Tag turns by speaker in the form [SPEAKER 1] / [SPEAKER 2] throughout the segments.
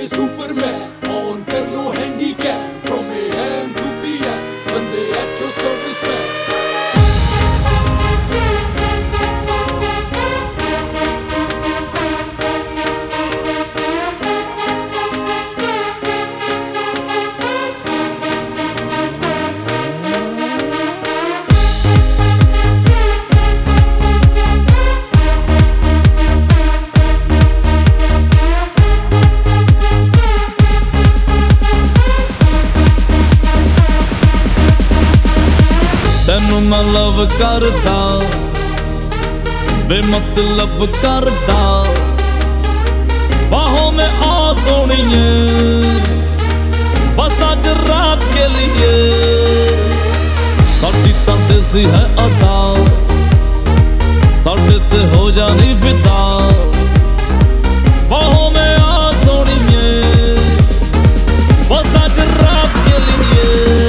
[SPEAKER 1] ये superman on कर लो handycam from AM to PM बंदे एक्चो सर्विसमैन।
[SPEAKER 2] तेनू मैं लव करदा बेमतलब करदा बाहों में आ सोनिए बस आज रात के लिए। साडी तां देसी है अदा साडे ते हो जानी फिदा बाहों में आ सोनिए बस आज रात के लिए।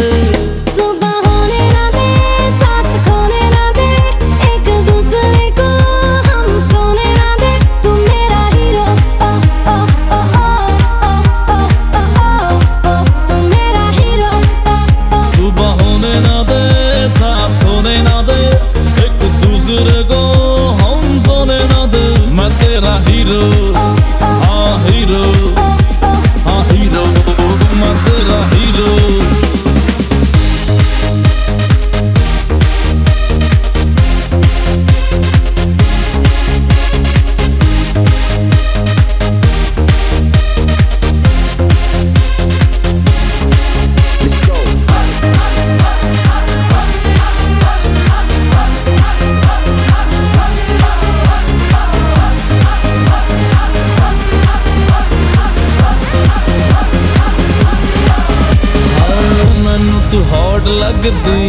[SPEAKER 2] तू हॉट लगदी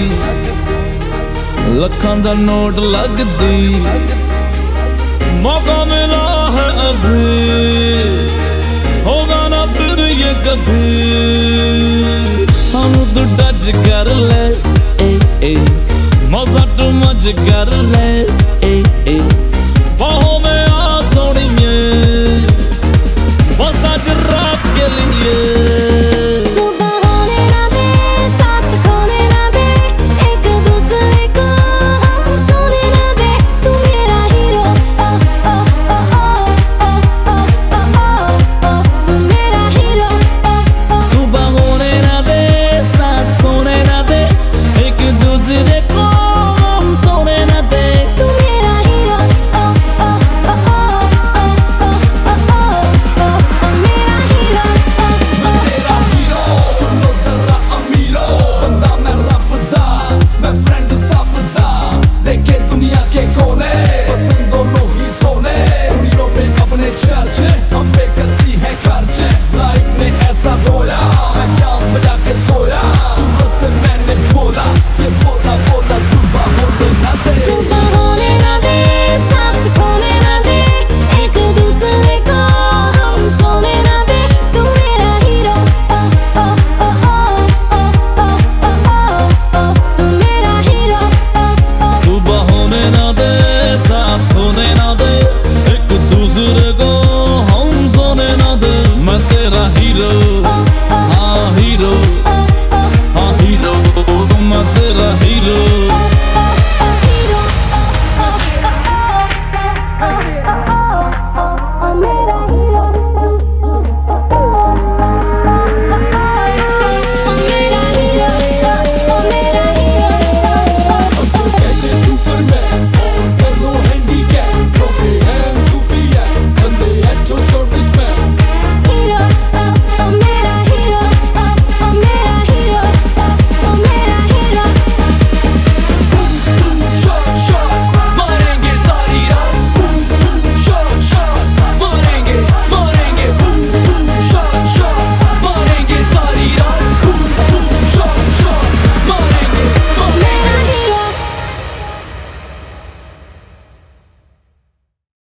[SPEAKER 2] लखां दा नोट लगदी मौका मिला है अभी होगा ना फिर ये कभी। सानू तू टच कर ले मजा टू मच कर ले